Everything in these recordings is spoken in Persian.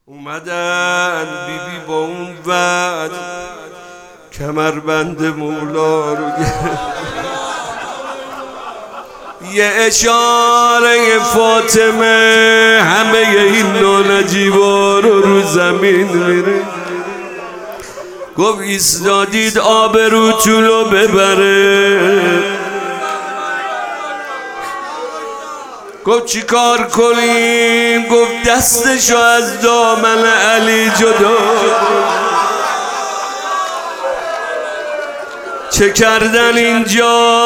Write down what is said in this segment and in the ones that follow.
اومدن بیبی با اون وعد کمربند مولا رو یه اشاره فاطمه همه این نانجیبا رو زمین میره. گفت ایستادید آبروتونو ببره. گفت چی کار کنیم؟ گفت دستشو از دامن علی جدا. چه کردن اینجا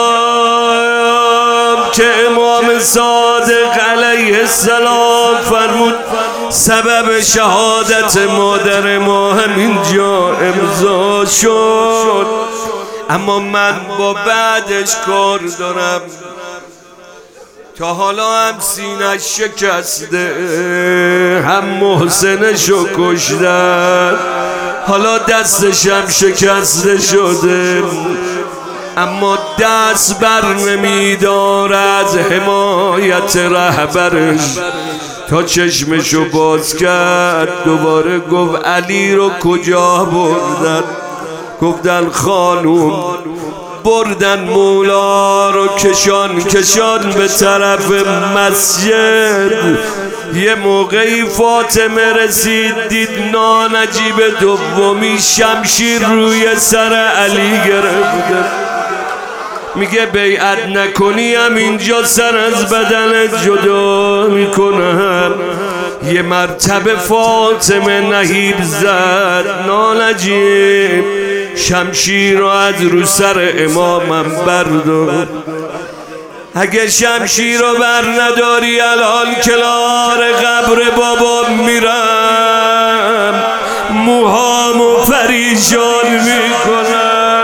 که امام صادق علیه السلام فرمود سبب شهادت مادر ما همینجا امضا شد. اما من با بعدش کار دارم. تا حالا هم سینه‌اش شکسته، هم محسنشو کشتن، حالا دستش هم شکسته شده، اما دست بر نمیدار از حمایت رهبرش. تا چشمشو باز کرد دوباره گفت علی رو کجا بردن؟ گفتن خانوم بردن مولا رو کشان به طرف مسجد. یه موقعی فاطمه رسید دید نانجیب دومی شمشیر روی سر علی گرفته. میگه بیعت نکنی هم اینجا سر از بدنت جدا میکنم. یه مرتبه فاطمه نهیب زد نانجیب شمشیر رو از رو سر امامم بردار. اگه شمشیر رو بر نداری الان کنار قبر بابا میرم موهامو پریشان میکنم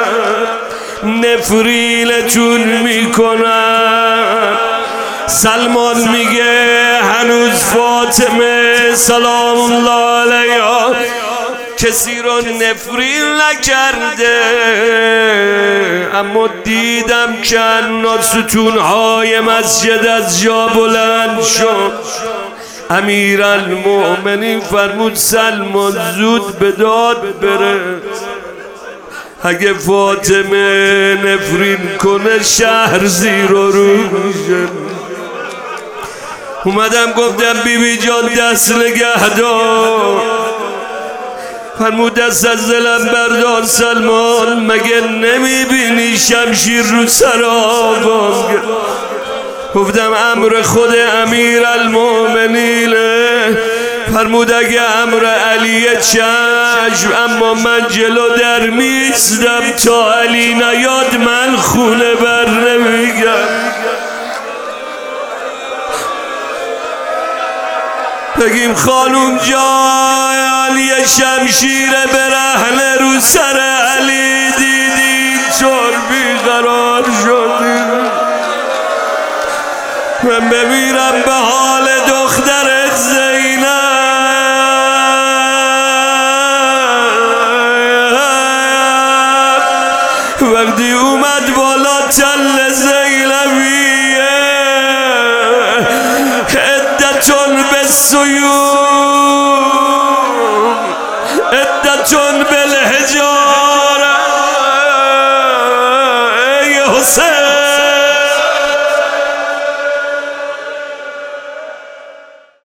نفریلتون میکنم. سلمان میگه هنوز فاطمه سلام الله علیها کسی رو نفرین نکرده، اما دیدم که ستونهای مسجد از جا بلند شد. امیرالمؤمنین فرمود سلمان زود به داد بره. اگه فاطمه نفرین کنه شهر زیر و رو میشه. اومدم گفتم بیبی جان دست نگه دار. فرمود دست از دلم بردار سلمان، مگه نمیبینی شمشیر رو سر آقام؟ گفتم امر خود امیرالمؤمنینه. فرمود اگه امر علی چشم، اما من جلو در میستم تا علی نیاد من خونه بر نمیگم. بگیم خانوم جان یه شمشیر برهنه رو سر علی دیدی چون بیقرار شدی. من بمیرم به حال دخترت زینب. وقتی اومد بالا تل زینبیه عدتون به سیوف